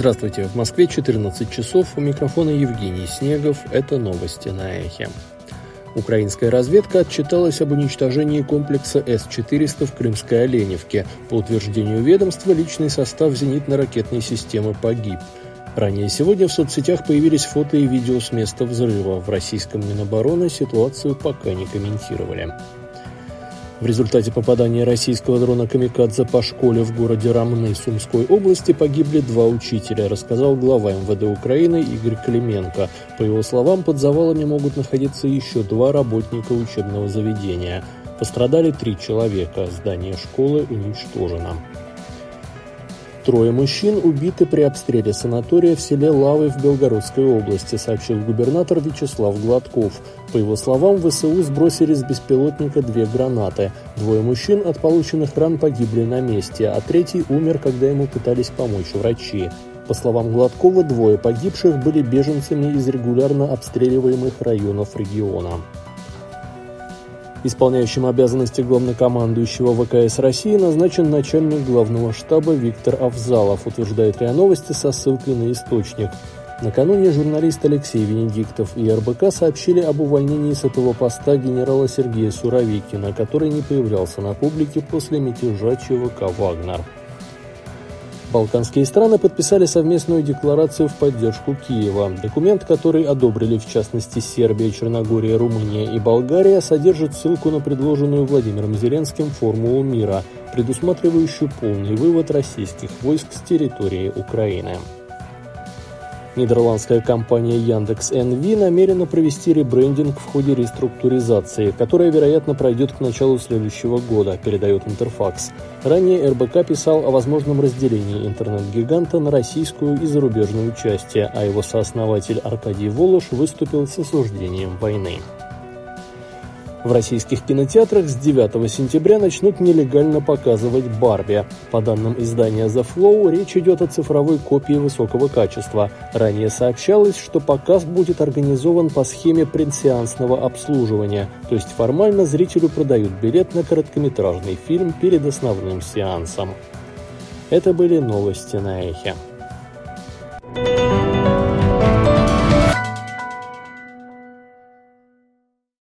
Здравствуйте, в Москве 14 часов, у микрофона Евгений Снегов, это новости на Эхе. Украинская разведка отчиталась об уничтожении комплекса С-400 в Крымской Оленевке. По утверждению ведомства, личный состав зенитно-ракетной системы погиб. Ранее сегодня в соцсетях появились фото и видео с места взрыва. В российском Минобороны ситуацию пока не комментировали. В результате попадания российского дрона «Камикадзе» по школе в городе Ромны Сумской области погибли 2 учителя, рассказал глава МВД Украины Игорь Клименко. По его словам, под завалами могут находиться еще 2 работника учебного заведения. Пострадали 3 человека. Здание школы уничтожено. 3 мужчин убиты при обстреле санатория в селе Лавы в Белгородской области, сообщил губернатор Вячеслав Гладков. По его словам, ВСУ сбросили с беспилотника 2 гранаты. 2 мужчин от полученных ран погибли на месте, а 3 умер, когда ему пытались помочь врачи. По словам Гладкова, 2 погибших были беженцами из регулярно обстреливаемых районов региона. Исполняющим обязанности главнокомандующего ВКС России назначен начальник главного штаба Виктор Авзалов, утверждает РИА Новости со ссылкой на источник. Накануне журналист Алексей Венедиктов и РБК сообщили об увольнении с этого поста генерала Сергея Суровикина, который не появлялся на публике после мятежа ЧВК «Вагнер». Балканские страны подписали совместную декларацию в поддержку Киева. Документ, который одобрили в частности Сербия, Черногория, Румыния и Болгария, содержит ссылку на предложенную Владимиром Зеленским формулу мира, предусматривающую полный вывод российских войск с территории Украины. Нидерландская компания Яндекс.НВ намерена провести ребрендинг в ходе реструктуризации, которая, вероятно, пройдет к началу следующего года, передает Интерфакс. Ранее РБК писал о возможном разделении интернет-гиганта на российскую и зарубежную части, а его сооснователь Аркадий Волош выступил с осуждением войны. В российских кинотеатрах с 9 сентября начнут нелегально показывать «Барби». По данным издания The Flow, речь идет о цифровой копии высокого качества. Ранее сообщалось, что показ будет организован по схеме предсеансного обслуживания, то есть формально зрителю продают билет на короткометражный фильм перед основным сеансом. Это были новости на Эхе.